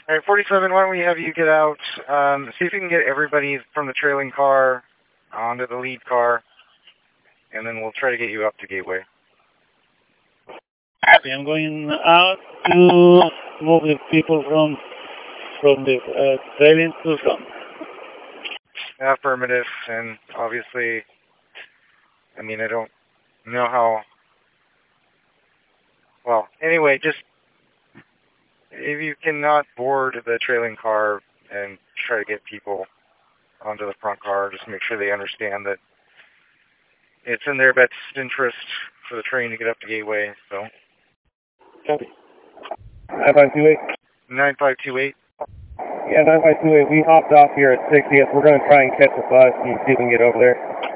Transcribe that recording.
All right, 47, why don't we have you get out, see if you can get everybody from the trailing car onto the lead car, and then we'll try to get you up to Gateway. Okay, I'm going out to move the people from the trailing to front. Affirmative, and obviously, I mean, I don't know how, well, anyway, just, if you cannot board the trailing car and try to get people onto the front car, just make sure they understand that it's in their best interest for the train to get up to Gateway, so. Copy. 9528. 9528. Yeah, 9528. We hopped off here at 60th. We're going to try and catch a bus and see if we can get over there.